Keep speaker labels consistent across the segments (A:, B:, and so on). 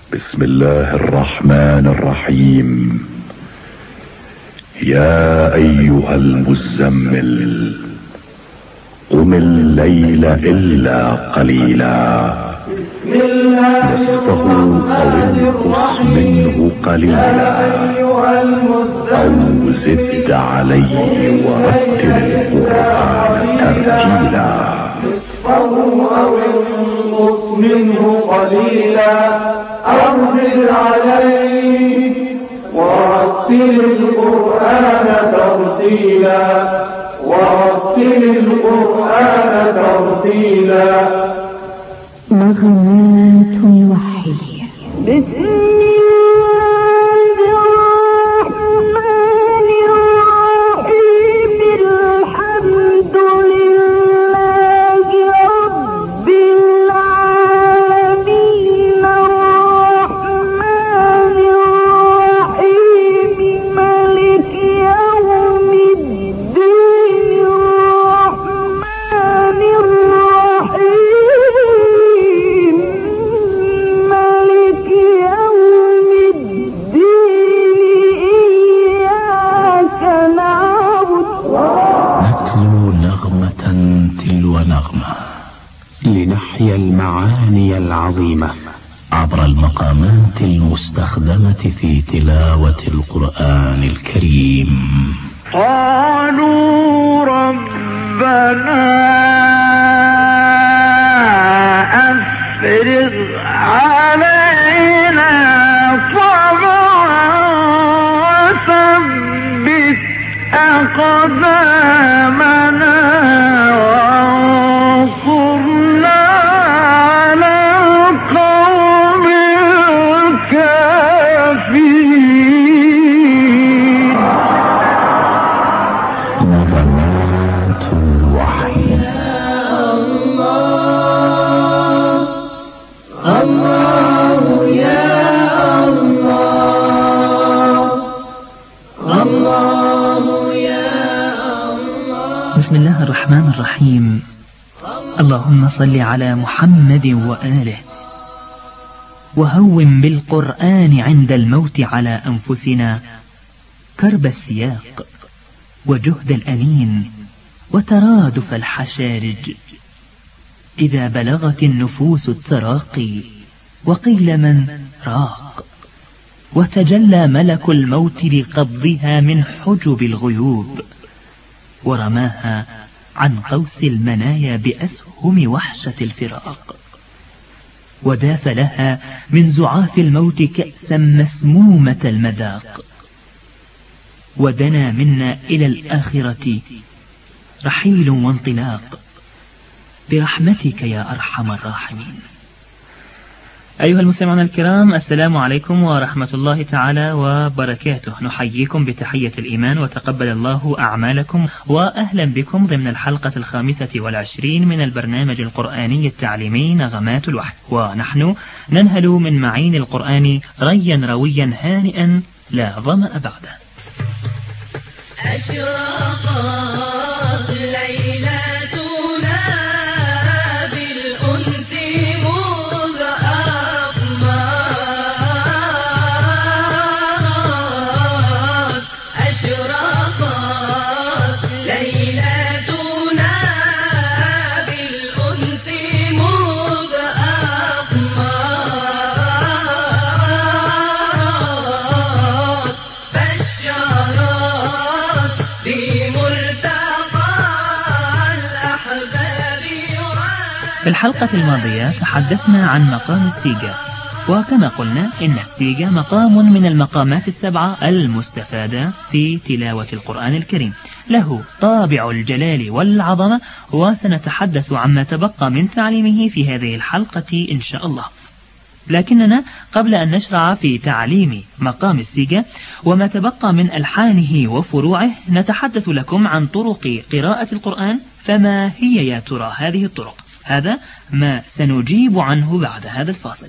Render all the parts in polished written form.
A: بسم الله الرحمن الرحيم. يا ايها المزمل قم الليل الا قليلا نصفه او انقص منه قليلا او زد عليه ورتل القرآن ترتيلا.
B: أو انقص منه قليلا أو زد عليه ورتل القرآن ترتيلا
C: نغمات وحية. بسم
D: لنحيا المعاني العظيمة عبر المقامات المستخدمة في تلاوة القرآن الكريم.
E: قالوا ربنا أفرغ علينا صبرا وثبت أقدامنا
F: بسم الله الرحمن الرحيم. اللهم صل على محمد وآله وهون بالقرآن عند الموت على أنفسنا كرب السياق وجهد الأنين وترادف الحشارج إذا بلغت النفوس التراقي وقيل من راق وتجلى ملك الموت لقبضها من حجب الغيوب ورماها عن قوس المنايا بأسهم وحشة الفراق وداف لها من زعاف الموت كأسا مسمومة المذاق ودنا منا إلى الآخرة رحيل وانطلاق برحمتك يا أرحم الراحمين. أيها المستمعون الكرام، السلام عليكم ورحمة الله تعالى وبركاته. نحييكم بتحية الإيمان وتقبل الله أعمالكم، وأهلا بكم ضمن الحلقة 25 من البرنامج القرآني التعليمي نغمات الوحي، ونحن ننهل من معين القرآن ريا رويا هانئا لا ظمأ بعده.
G: أشرقت ليلتنا بالأنس مذ أقمرت. أشرقت ليلتنا بالأنس مذ أقمرت. بشرت
F: في الحلقة الماضية تحدثنا عن مقام السيجا، وكما قلنا إن السيجا مقام من المقامات السبعة المستفادة في تلاوة القرآن الكريم، له طابع الجلال والعظمة، وسنتحدث عما تبقى من تعليمه في هذه الحلقة إن شاء الله. لكننا قبل أن نشرع في تعليم مقام السيجا وما تبقى من ألحانه وفروعه نتحدث لكم عن طرق قراءة القرآن. فما هي يا ترى هذه الطرق؟ هذا ما سنجيب عنه بعد هذا الفاصل.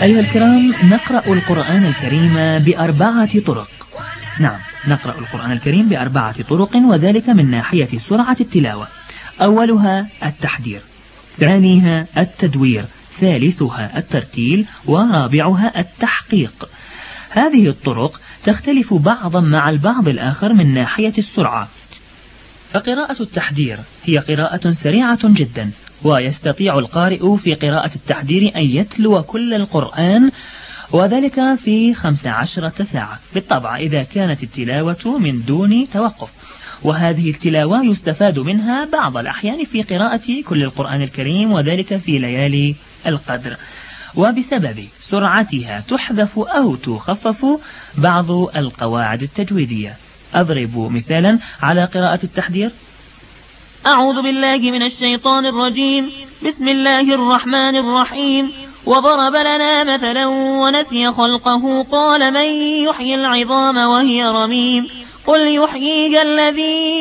F: أيها الكرام، نقرأ القرآن الكريم ب4 طرق. نعم، نقرأ القرآن الكريم ب4 طرق، وذلك من ناحية سرعة التلاوة. أولها التحدير، ثانيها التدوير، ثالثها الترتيل، ورابعها التحقيق. هذه الطرق تختلف بعضا مع البعض الآخر من ناحية السرعة. فقراءة التحدير هي قراءة سريعة جدا، ويستطيع القارئ في قراءة التحدير أن يتلو كل القرآن، وذلك في 15 ساعة بالطبع إذا كانت التلاوة من دون توقف. وهذه التلاوة يستفاد منها بعض الأحيان في قراءة كل القرآن الكريم، وذلك في ليالي القدر. وبسبب سرعتها تحذف أو تخفف بعض القواعد التجويدية. أضرب مثالا على قراءة التحدير: أعوذ بالله من الشيطان الرجيم، بسم الله الرحمن الرحيم. وضرب لنا مثلا ونسي خلقه قال من يحيي العظام وهي رميم. قل يحييها الذي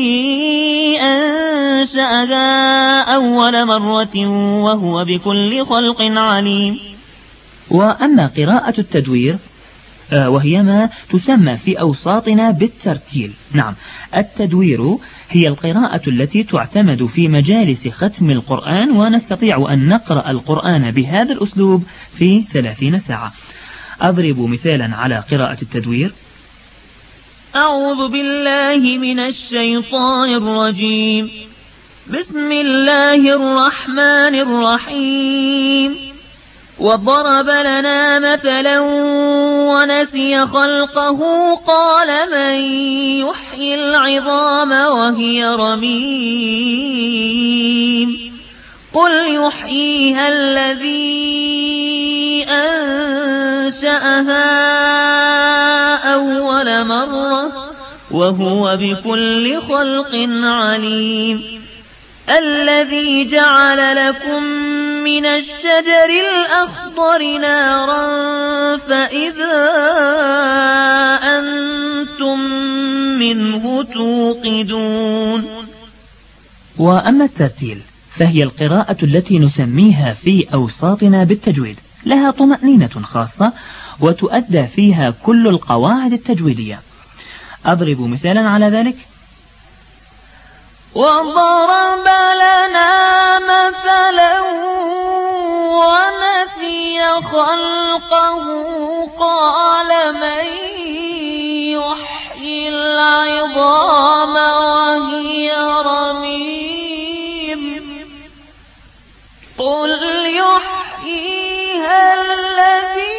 F: أنشأها أول مرة وهو بكل خلق عليم. وأما قراءة التدوير وهي ما تسمى في أوساطنا بالترتيل. نعم، التدوير هي القراءة التي تعتمد في مجالس ختم القرآن، ونستطيع أن نقرأ القرآن بهذا الأسلوب في 30 ساعة. أضرب مثالا على قراءة التدوير: أعوذ بالله من الشيطان الرجيم، بسم الله الرحمن الرحيم. وضرب لنا مثلا ونسي خلقه قال من يحيي العظام وهي رميم. قل يحييها الذي أنشأها أول مرة وهو بكل خلق عليم. الذي جعل لكم من الشجر الأخضر نارا فإذا أنتم منه توقدون. وأما الترتيل فهي القراءة التي نسميها في أوساطنا بالتجويد، لها طمأنينة خاصة وتؤدى فيها كل القواعد التجويدية. أضرب مثالا على ذلك: وضرب لنا مثلا ونسي خلقه قال من يحيي العظام وهي رميم. قل يحييها الذي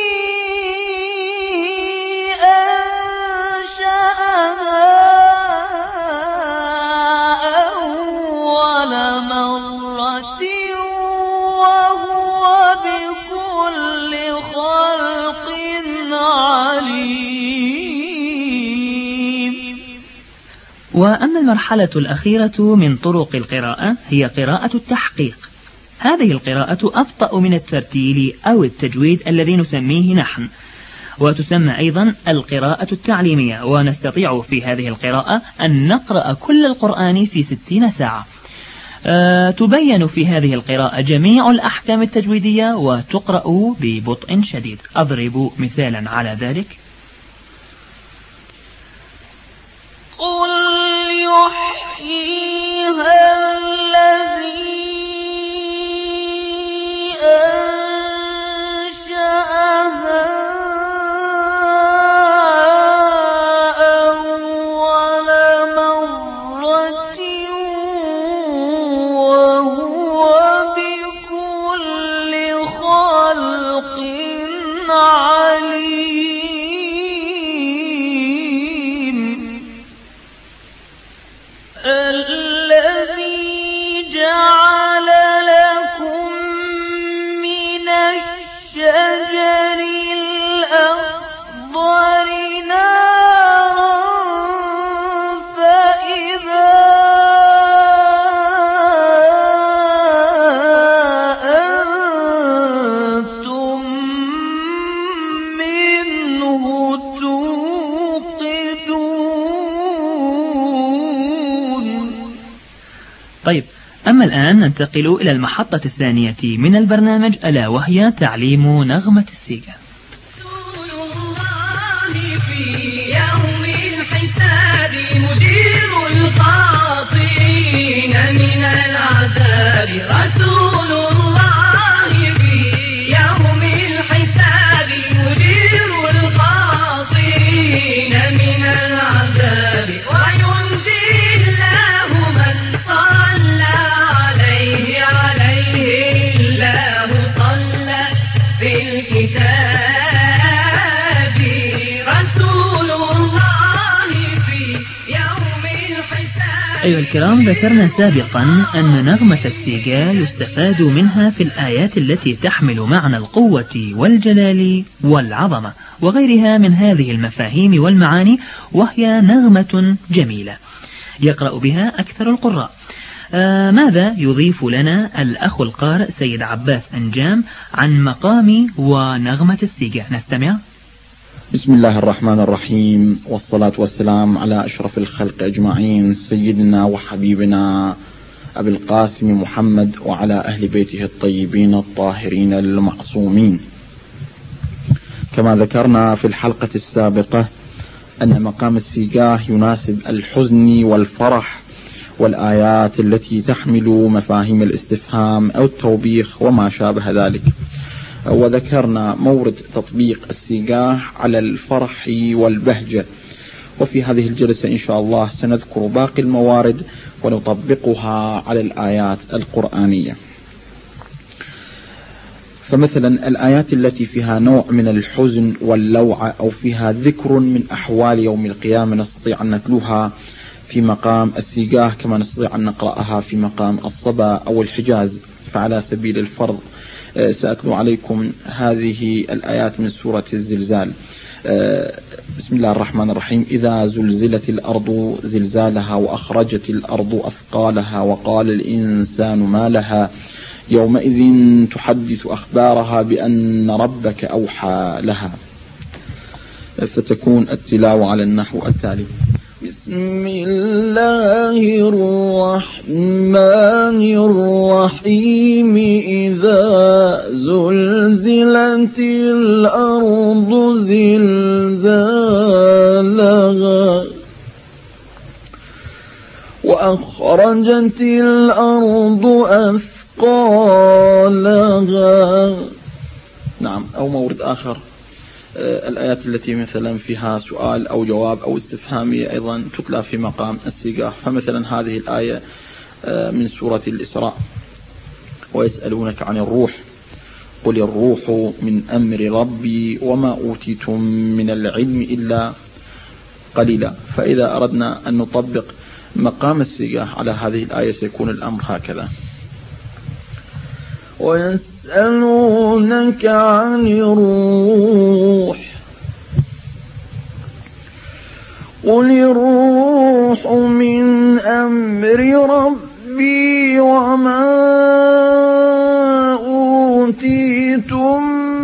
F: وأما المرحلة الأخيرة من طرق القراءة هي قراءة التحقيق. هذه القراءة أبطأ من الترتيل أو التجويد الذي نسميه نحن، وتسمى أيضا القراءة التعليمية، ونستطيع في هذه القراءة أن نقرأ كل القرآن في 60 ساعة. تبين في هذه القراءة جميع الأحكام التجويدية وتقرأ ببطء شديد. أضرب مثالا على ذلك: قل يحييها الذي أنشأها أول مرة وهو بكل خلق عليم. أما الآن ننتقل إلى المحطة الثانية من البرنامج، ألا وهي تعليم نغمة السيجا.
G: رسول الله في يوم الحساب مجير الخاطئين من العذاب. رسول الله في يوم الحساب مجير الخاطئين من العذاب. وينجي الله من صلى عليه الله صلى في الكتاب. رسول الله في يوم الحساب.
F: أيها الكرام، ذكرنا سابقا أن نغمة السيجا يستفاد منها في الآيات التي تحمل معنى القوة والجلال والعظمة وغيرها من هذه المفاهيم والمعاني، وهي نغمة جميلة يقرأ بها أكثر القراء. ماذا يضيف لنا الأخ القارئ سيد عباس أنجام عن مقام ونغمة السيجا؟ نستمع.
H: بسم الله الرحمن الرحيم، والصلاة والسلام على أشرف الخلق أجمعين، سيدنا وحبيبنا أبي القاسم محمد وعلى أهل بيته الطيبين الطاهرين المعصومين. كما ذكرنا في الحلقة السابقة أن مقام السيجاه يناسب الحزن والفرح والآيات التي تحمل مفاهيم الاستفهام أو التوبيخ وما شابه ذلك. وذكرنا مورد تطبيق السيجاه على الفرح والبهجة، وفي هذه الجلسة إن شاء الله سنذكر باقي الموارد ونطبقها على الآيات القرآنية. فمثلا الآيات التي فيها نوع من الحزن واللوعة أو فيها ذكر من أحوال يوم القيامة نستطيع أن نتلوها في مقام السيجاه كما نستطيع أن نقرأها في مقام الصبا أو الحجاز. فعلى سبيل الفرض سأتلو عليكم هذه الآيات من سورة الزلزال. بسم الله الرحمن الرحيم. إذا زلزلت الأرض زلزالها وأخرجت الأرض أثقالها وقال الإنسان ما لها يومئذ تحدث أخبارها بأن ربك أوحى لها. فتكون التلاوة على النحو التالي: بسم الله الرحمن الرحيم. إذا زلزلت الأرض زلزالها وأخرجت الأرض أثقالها. نعم. أو مورد آخر، الآيات التي مثلا فيها سؤال أو جواب أو استفهامية أيضا تتلى في مقام السيجاه. فمثلا هذه الآية من سورة الإسراء: ويسألونك عن الروح قل الروح من أمر ربي وما أوتيتم من العلم إلا قليلا. فإذا أردنا أن نطبق مقام السيجاه على هذه الآية سيكون الأمر هكذا: ويسألونك عن الروح قل الروح من أمر ربي وما أوتيتم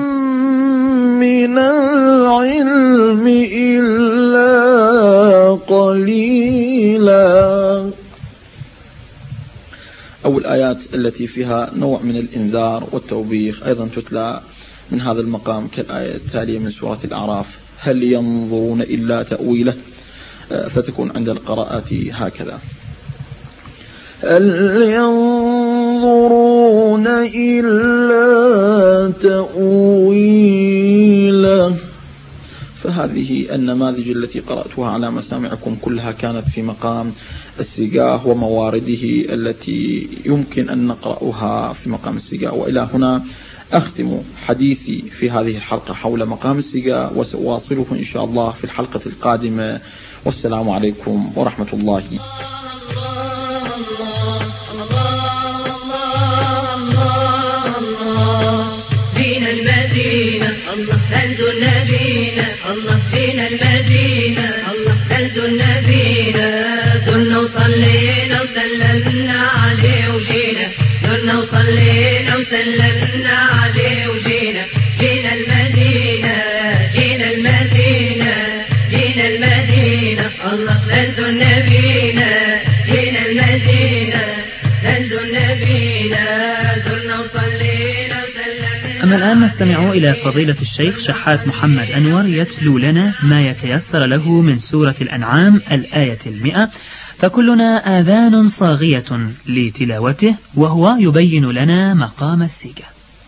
H: من العلم إلا قليلا. أو الآيات التي فيها نوع من الإنذار والتوبيخ أيضا تتلى من هذا المقام كالآية التالية من سورة الأعراف: هل ينظرون إلا تأويله. فتكون عند القراءات هكذا: هل ينظرون إلا تأويله. فهذه النماذج التي قرأتها على مسامعكم كلها كانت في مقام السيجاه وموارده التي يمكن أن نقرأها في مقام السيجاه. وإلى هنا أختم حديثي في هذه الحلقة حول مقام السيجاه، وسأواصله إن شاء الله في الحلقة القادمة. والسلام عليكم ورحمة الله.
G: جينا المدينة ننزل نبينا، جينا المدينة ننزل نبينا، زرنا وصلينا وسلمنا عليه وجينا، زرنا وصلينا وسلمنا عليه وجينا، جينا المدينة جينا المدينة جينا المدينة، الله ننزل نبينا، جينا المدينة ننزل
F: والآن نستمع إلى فضيلة الشيخ شحات محمد أنور يتلو لنا ما يتيسر له من سورة الأنعام الآية 100، فكلنا آذان صاغية لتلاوته وهو يبين لنا مقام السيجة.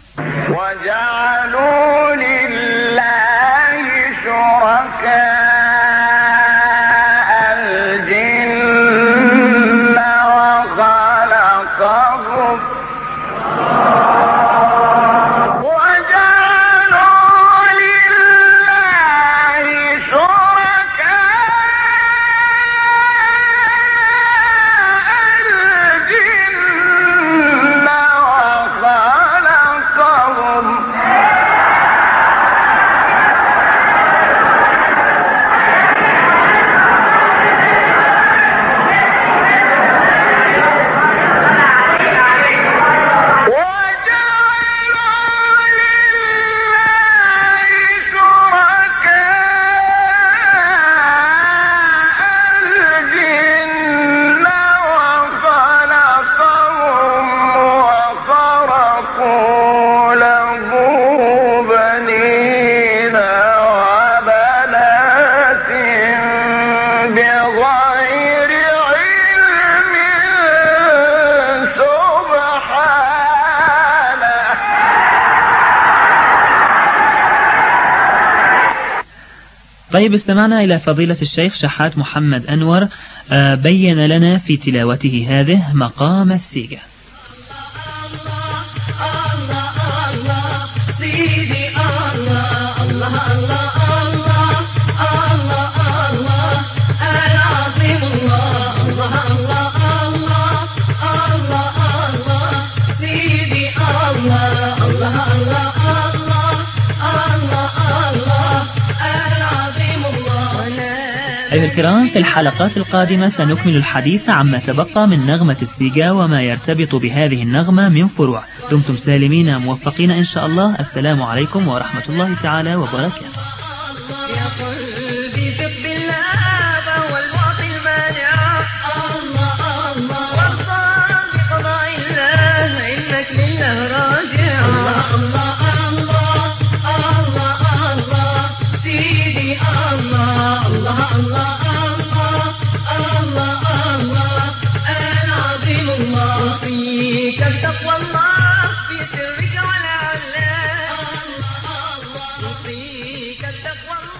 E: وجعلوا لله شركاء الجن وخلقهم
F: طيب، استمعنا إلى فضيلة الشيخ شحات محمد أنور بين لنا في تلاوته هذه مقام السيجة. أيها الكرام، في الحلقات القادمة سنكمل الحديث عما تبقى من نغمة السيجا وما يرتبط بهذه النغمة من فروع. دمتم سالمين موفقين إن شاء الله. السلام عليكم ورحمة الله تعالى وبركاته.
G: أوصيك بتقوى الله في سرك ولا علاه. أوصيك بتقوى الله.